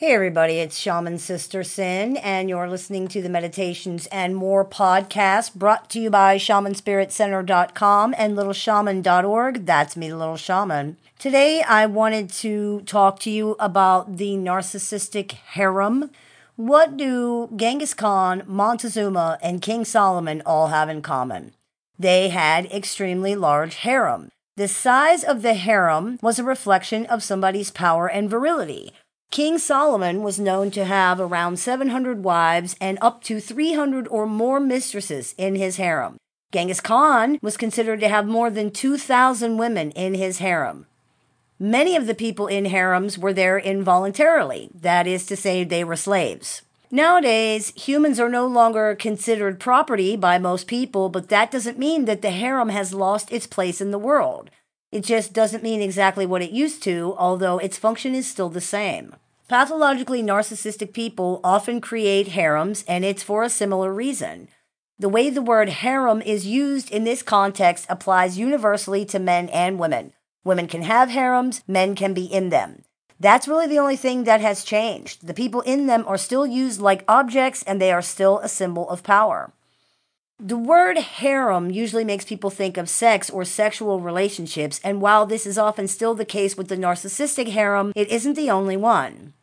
Hey everybody, it's Shaman Sister Sin, and you're listening to the Meditations and More podcast brought to you by shamanspiritcenter.com and littleshaman.org. That's me, Little Shaman. Today I wanted to talk to you about the narcissistic harem. What do Genghis Khan, Montezuma, and King Solomon all have in common? They had extremely large harem. The size of the harem was a reflection of somebody's power and virility. King Solomon was known to have around 700 wives and up to 300 or more mistresses in his harem. Genghis Khan was considered to have more than 2,000 women in his harem. Many of the people in harems were there involuntarily, that is to say, they were slaves. Nowadays, humans are no longer considered property by most people, but that doesn't mean that the harem has lost its place in the world. It just doesn't mean exactly what it used to, although its function is still the same. Pathologically narcissistic people often create harems, and it's for a similar reason. The way the word harem is used in this context applies universally to men and women. Women can have harems, men can be in them. That's really the only thing that has changed. The people in them are still used like objects, and they are still a symbol of power. The word harem usually makes people think of sex or sexual relationships, and while this is often still the case with the narcissistic harem, it isn't the only one.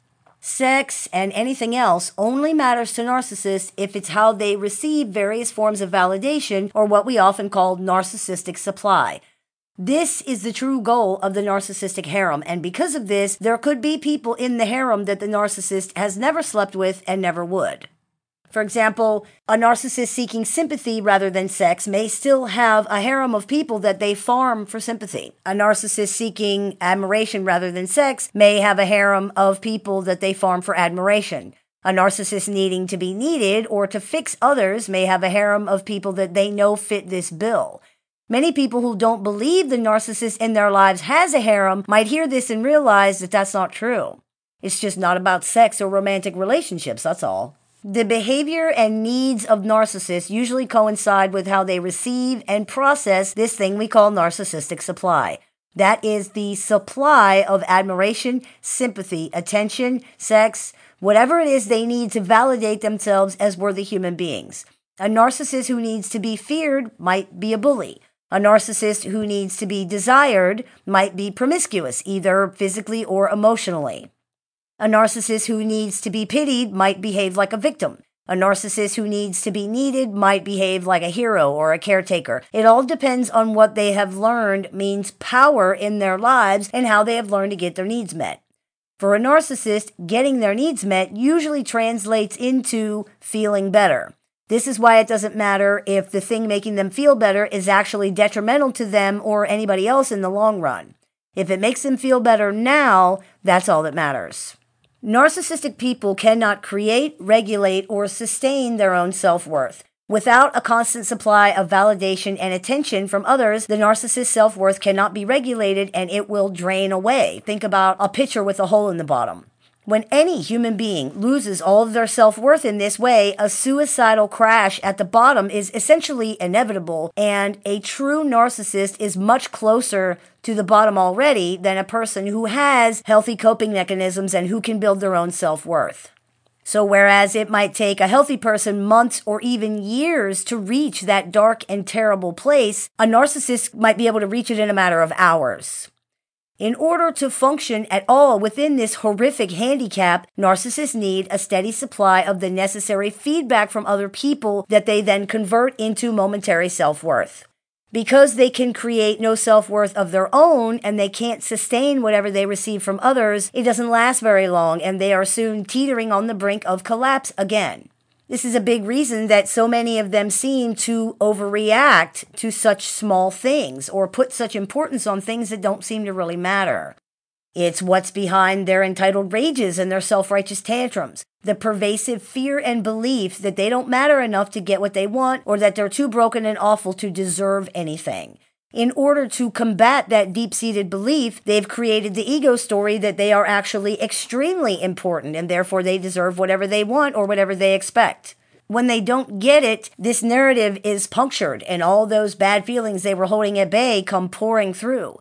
Sex and anything else only matters to narcissists if it's how they receive various forms of validation, or what we often call narcissistic supply. This is the true goal of the narcissistic harem, and because of this, there could be people in the harem that the narcissist has never slept with and never would. For example, a narcissist seeking sympathy rather than sex may still have a harem of people that they farm for sympathy. A narcissist seeking admiration rather than sex may have a harem of people that they farm for admiration. A narcissist needing to be needed or to fix others may have a harem of people that they know fit this bill. Many people who don't believe the narcissist in their lives has a harem might hear this and realize that that's not true. It's just not about sex or romantic relationships, that's all. The behavior and needs of narcissists usually coincide with how they receive and process this thing we call narcissistic supply. That is the supply of admiration, sympathy, attention, sex, whatever it is they need to validate themselves as worthy human beings. A narcissist who needs to be feared might be a bully. A narcissist who needs to be desired might be promiscuous, either physically or emotionally. A narcissist who needs to be pitied might behave like a victim. A narcissist who needs to be needed might behave like a hero or a caretaker. It all depends on what they have learned means power in their lives and how they have learned to get their needs met. For a narcissist, getting their needs met usually translates into feeling better. This is why it doesn't matter if the thing making them feel better is actually detrimental to them or anybody else in the long run. If it makes them feel better now, that's all that matters. Narcissistic people cannot create, regulate, or sustain their own self-worth. Without a constant supply of validation and attention from others, the narcissist's self-worth cannot be regulated and it will drain away. Think about a pitcher with a hole in the bottom. When any human being loses all of their self-worth in this way, a suicidal crash at the bottom is essentially inevitable, and a true narcissist is much closer to the bottom already than a person who has healthy coping mechanisms and who can build their own self-worth. So whereas it might take a healthy person months or even years to reach that dark and terrible place, a narcissist might be able to reach it in a matter of hours. In order to function at all within this horrific handicap, narcissists need a steady supply of the necessary feedback from other people that they then convert into momentary self-worth. Because they can create no self-worth of their own and they can't sustain whatever they receive from others, it doesn't last very long and they are soon teetering on the brink of collapse again. This is a big reason that so many of them seem to overreact to such small things or put such importance on things that don't seem to really matter. It's what's behind their entitled rages and their self-righteous tantrums, the pervasive fear and belief that they don't matter enough to get what they want or that they're too broken and awful to deserve anything. In order to combat that deep-seated belief, they've created the ego story that they are actually extremely important and therefore they deserve whatever they want or whatever they expect. When they don't get it, this narrative is punctured and all those bad feelings they were holding at bay come pouring through.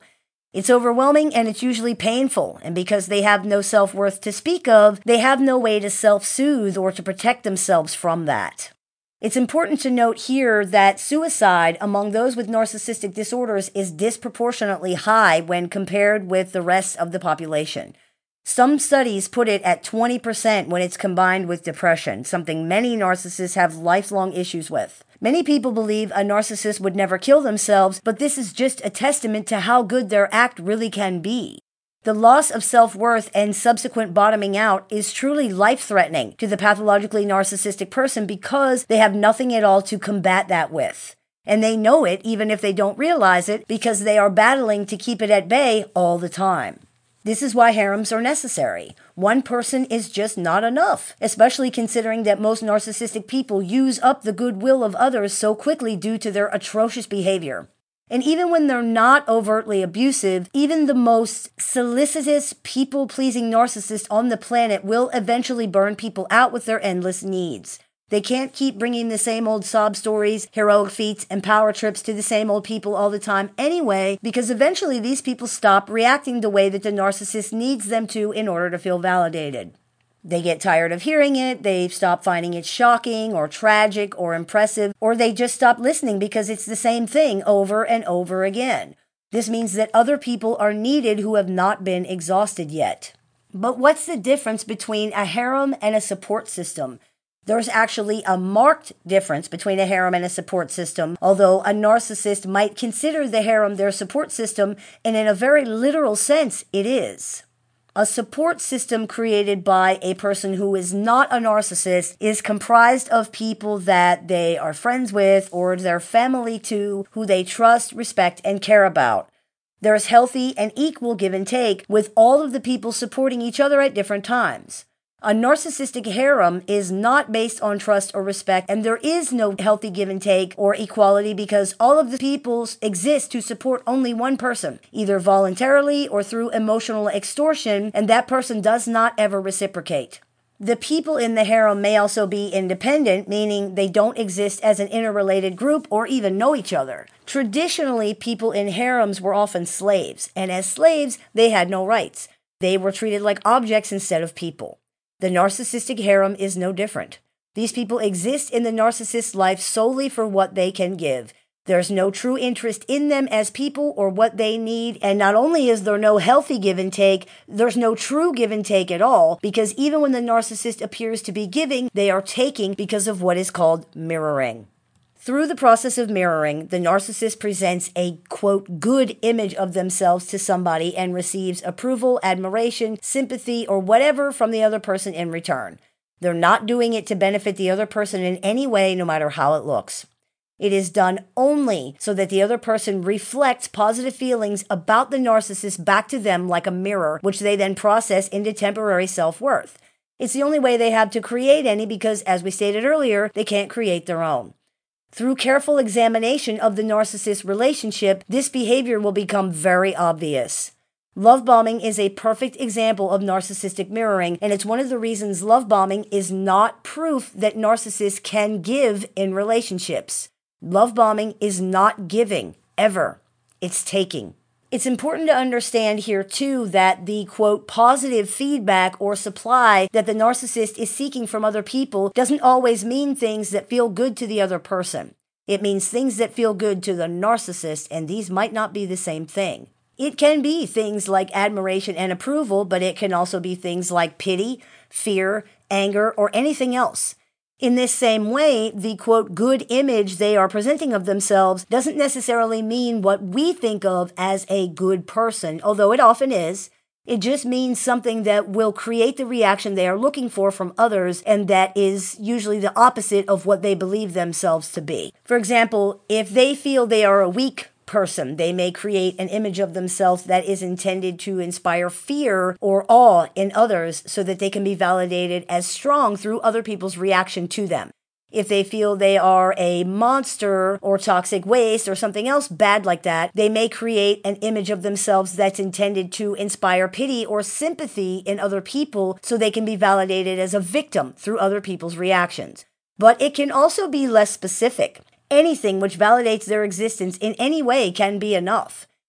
It's overwhelming and it's usually painful, and because they have no self-worth to speak of, they have no way to self-soothe or to protect themselves from that. It's important to note here that suicide among those with narcissistic disorders is disproportionately high when compared with the rest of the population. Some studies put it at 20% when it's combined with depression, something many narcissists have lifelong issues with. Many people believe a narcissist would never kill themselves, but this is just a testament to how good their act really can be. The loss of self-worth and subsequent bottoming out is truly life-threatening to the pathologically narcissistic person because they have nothing at all to combat that with. And they know it even if they don't realize it because they are battling to keep it at bay all the time. This is why harems are necessary. One person is just not enough, especially considering that most narcissistic people use up the goodwill of others so quickly due to their atrocious behavior. And even when they're not overtly abusive, even the most solicitous, people-pleasing narcissist on the planet will eventually burn people out with their endless needs. They can't keep bringing the same old sob stories, heroic feats, and power trips to the same old people all the time anyway, because eventually these people stop reacting the way that the narcissist needs them to in order to feel validated. They get tired of hearing it, they stop finding it shocking or tragic or impressive, or they just stop listening because it's the same thing over and over again. This means that other people are needed who have not been exhausted yet. But what's the difference between a harem and a support system? There's actually a marked difference between a harem and a support system, although a narcissist might consider the harem their support system, and in a very literal sense, it is. A support system created by a person who is not a narcissist is comprised of people that they are friends with or their family too, who they trust, respect, and care about. There's healthy and equal give and take with all of the people supporting each other at different times. A narcissistic harem is not based on trust or respect, and there is no healthy give and take or equality because all of the people exist to support only one person, either voluntarily or through emotional extortion, and that person does not ever reciprocate. The people in the harem may also be independent, meaning they don't exist as an interrelated group or even know each other. Traditionally, people in harems were often slaves, and as slaves, they had no rights. They were treated like objects instead of people. The narcissistic harem is no different. These people exist in the narcissist's life solely for what they can give. There's no true interest in them as people or what they need, and not only is there no healthy give and take, there's no true give and take at all, because even when the narcissist appears to be giving, they are taking because of what is called mirroring. Through the process of mirroring, the narcissist presents a, quote, good image of themselves to somebody and receives approval, admiration, sympathy, or whatever from the other person in return. They're not doing it to benefit the other person in any way, no matter how it looks. It is done only so that the other person reflects positive feelings about the narcissist back to them like a mirror, which they then process into temporary self-worth. It's the only way they have to create any because, as we stated earlier, they can't create their own. Through careful examination of the narcissist relationship, this behavior will become very obvious. Love bombing is a perfect example of narcissistic mirroring, and it's one of the reasons love bombing is not proof that narcissists can give in relationships. Love bombing is not giving, ever. It's taking. It's important to understand here, too, that the, quote, positive feedback or supply that the narcissist is seeking from other people doesn't always mean things that feel good to the other person. It means things that feel good to the narcissist, and these might not be the same thing. It can be things like admiration and approval, but it can also be things like pity, fear, anger, or anything else. In this same way, the, quote, good image they are presenting of themselves doesn't necessarily mean what we think of as a good person, although it often is. It just means something that will create the reaction they are looking for from others, and that is usually the opposite of what they believe themselves to be. For example, if they feel they are a weak person, they may create an image of themselves that is intended to inspire fear or awe in others so that they can be validated as strong through other people's reaction to them. If they feel they are a monster or toxic waste or something else bad like that, they may create an image of themselves that's intended to inspire pity or sympathy in other people so they can be validated as a victim through other people's reactions. But it can also be less specific. Anything which validates their existence in any way can be enough.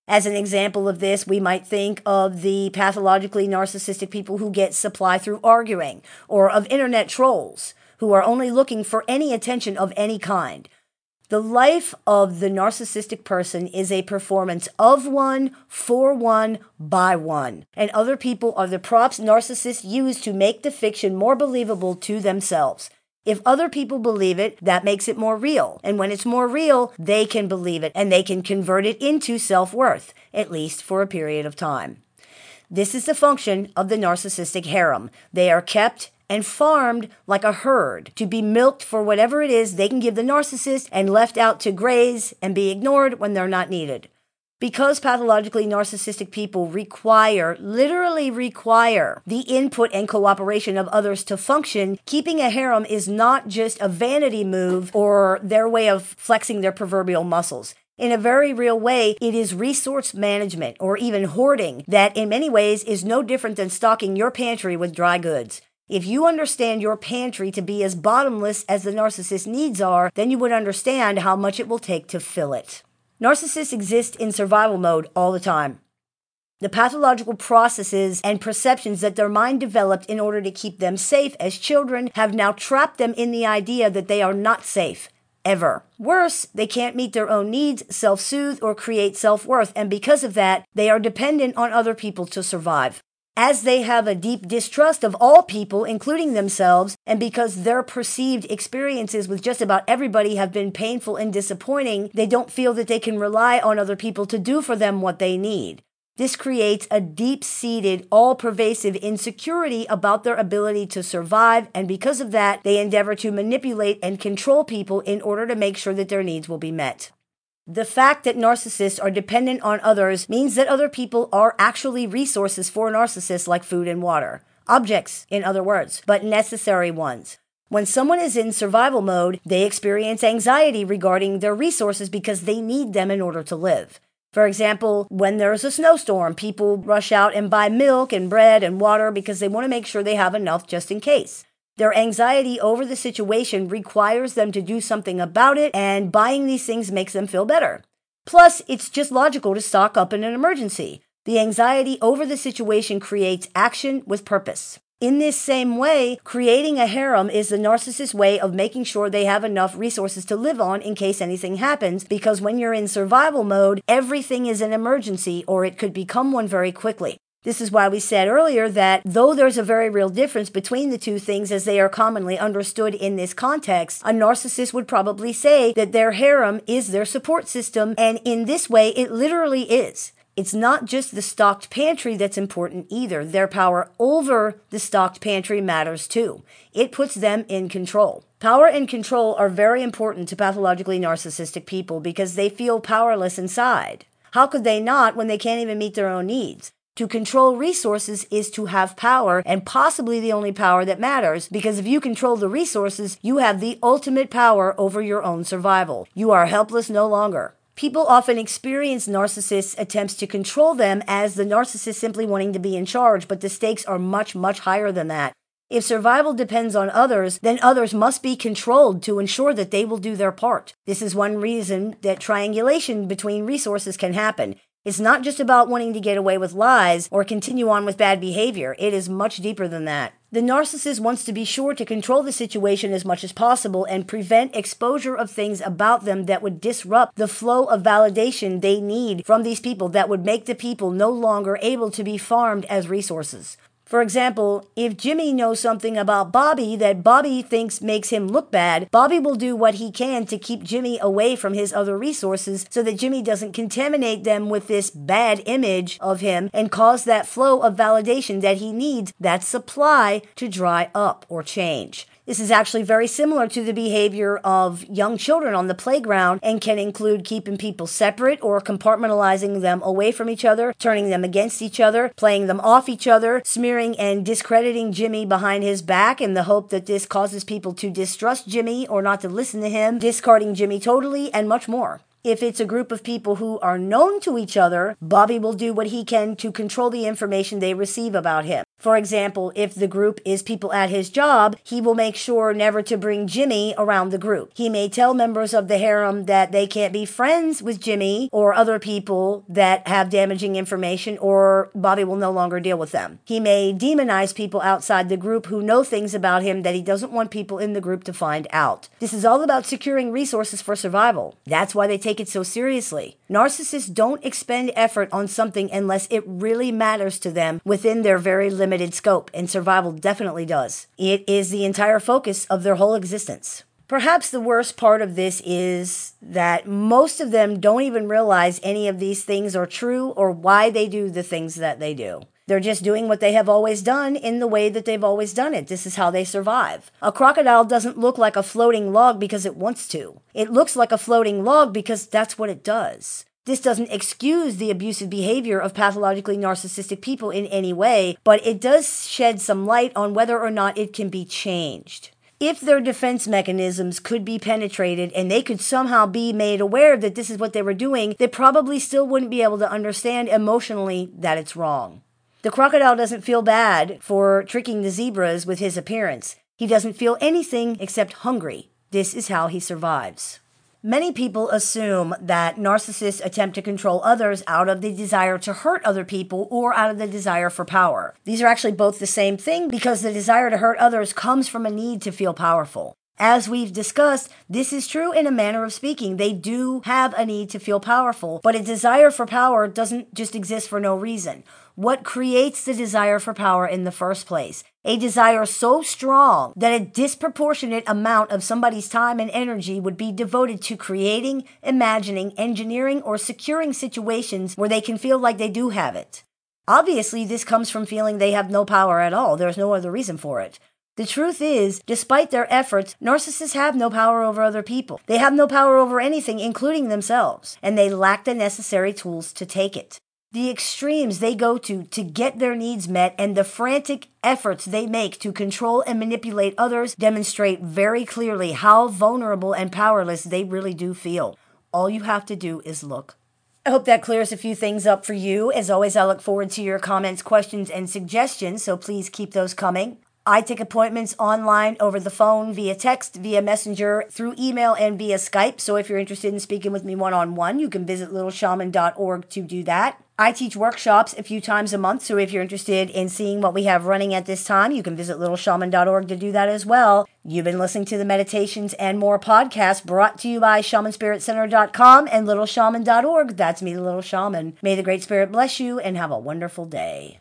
As an example of this, we might think of the pathologically narcissistic people who get supply through arguing, or of internet trolls who are only looking for any attention of any kind. The life of the narcissistic person is a performance of one, for one, by one, and other people are the props narcissists use to make the fiction more believable to themselves. If other people believe it, that makes it more real. And when it's more real, they can believe it and they can convert it into self-worth, at least for a period of time. This is the function of the narcissistic harem. They are kept and farmed like a herd to be milked for whatever it is they can give the narcissist and left out to graze and be ignored when they're not needed. Because pathologically narcissistic people literally require, the input and cooperation of others to function, keeping a harem is not just a vanity move or their way of flexing their proverbial muscles. In a very real way, it is resource management or even hoarding that in many ways is no different than stocking your pantry with dry goods. If you understand your pantry to be as bottomless as the narcissist's needs are, then you would understand how much it will take to fill it. Narcissists exist in survival mode all the time. The pathological processes and perceptions that their mind developed in order to keep them safe as children have now trapped them in the idea that they are not safe, ever. Worse, they can't meet their own needs, self-soothe, or create self-worth, and because of that, they are dependent on other people to survive. As they have a deep distrust of all people, including themselves, and because their perceived experiences with just about everybody have been painful and disappointing, they don't feel that they can rely on other people to do for them what they need. This creates a deep-seated, all-pervasive insecurity about their ability to survive, and because of that, they endeavor to manipulate and control people in order to make sure that their needs will be met. The fact that narcissists are dependent on others means that other people are actually resources for narcissists like food and water. Objects, in other words, but necessary ones. When someone is in survival mode, they experience anxiety regarding their resources because they need them in order to live. For example, when there's a snowstorm, people rush out and buy milk and bread and water because they want to make sure they have enough just in case. Their anxiety over the situation requires them to do something about it, and buying these things makes them feel better. Plus, it's just logical to stock up in an emergency. The anxiety over the situation creates action with purpose. In this same way, creating a harem is the narcissist's way of making sure they have enough resources to live on in case anything happens, because when you're in survival mode, everything is an emergency, or it could become one very quickly. This is why we said earlier that though there's a very real difference between the two things as they are commonly understood in this context, a narcissist would probably say that their harem is their support system, and in this way it literally is. It's not just the stocked pantry that's important either. Their power over the stocked pantry matters too. It puts them in control. Power and control are very important to pathologically narcissistic people because they feel powerless inside. How could they not when they can't even meet their own needs? To control resources is to have power, and possibly the only power that matters, because if you control the resources, you have the ultimate power over your own survival. You are helpless no longer. People often experience narcissists' attempts to control them as the narcissist simply wanting to be in charge, but the stakes are much, much higher than that. If survival depends on others, then others must be controlled to ensure that they will do their part. This is one reason that triangulation between resources can happen. It's not just about wanting to get away with lies or continue on with bad behavior. It is much deeper than that. The narcissist wants to be sure to control the situation as much as possible and prevent exposure of things about them that would disrupt the flow of validation they need from these people, that would make the people no longer able to be farmed as resources. For example, if Jimmy knows something about Bobby that Bobby thinks makes him look bad, Bobby will do what he can to keep Jimmy away from his other resources so that Jimmy doesn't contaminate them with this bad image of him and cause that flow of validation that he needs, that supply, to dry up or change. This is actually very similar to the behavior of young children on the playground and can include keeping people separate or compartmentalizing them away from each other, turning them against each other, playing them off each other, smearing and discrediting Jimmy behind his back in the hope that this causes people to distrust Jimmy or not to listen to him, discarding Jimmy totally, and much more. If it's a group of people who are known to each other, Bobby will do what he can to control the information they receive about him. For example, if the group is people at his job, he will make sure never to bring Jimmy around the group. He may tell members of the harem that they can't be friends with Jimmy or other people that have damaging information, or Bobby will no longer deal with them. He may demonize people outside the group who know things about him that he doesn't want people in the group to find out. This is all about securing resources for survival. That's why they take it so seriously. Narcissists don't expend effort on something unless it really matters to them within their very limited scope, and survival definitely does. It is the entire focus of their whole existence. Perhaps the worst part of this is that most of them don't even realize any of these things are true or why they do the things that they do. They're just doing what they have always done in the way that they've always done it. This is how they survive. A crocodile doesn't look like a floating log because it wants to. It looks like a floating log because that's what it does. This doesn't excuse the abusive behavior of pathologically narcissistic people in any way, but it does shed some light on whether or not it can be changed. If their defense mechanisms could be penetrated and they could somehow be made aware that this is what they were doing, they probably still wouldn't be able to understand emotionally that it's wrong. The crocodile doesn't feel bad for tricking the zebras with his appearance. He doesn't feel anything except hungry. This is how he survives. Many people assume that narcissists attempt to control others out of the desire to hurt other people or out of the desire for power. These are actually both the same thing because the desire to hurt others comes from a need to feel powerful. As we've discussed, this is true in a manner of speaking. They do have a need to feel powerful, but a desire for power doesn't just exist for no reason. What creates the desire for power in the first place? A desire so strong that a disproportionate amount of somebody's time and energy would be devoted to creating, imagining, engineering, or securing situations where they can feel like they do have it. Obviously, this comes from feeling they have no power at all. There's no other reason for it. The truth is, despite their efforts, narcissists have no power over other people. They have no power over anything, including themselves, and they lack the necessary tools to take it. The extremes they go to get their needs met and the frantic efforts they make to control and manipulate others demonstrate very clearly how vulnerable and powerless they really do feel. All you have to do is look. I hope that clears a few things up for you. As always, I look forward to your comments, questions, and suggestions, so please keep those coming. I take appointments online, over the phone, via text, via messenger, through email, and via Skype. So if you're interested in speaking with me one-on-one, you can visit littleshaman.org to do that. I teach workshops a few times a month, so if you're interested in seeing what we have running at this time, you can visit littleshaman.org to do that as well. You've been listening to the Meditations and More podcast brought to you by shamanspiritcenter.com and littleshaman.org. That's me, the Little Shaman. May the Great Spirit bless you and have a wonderful day.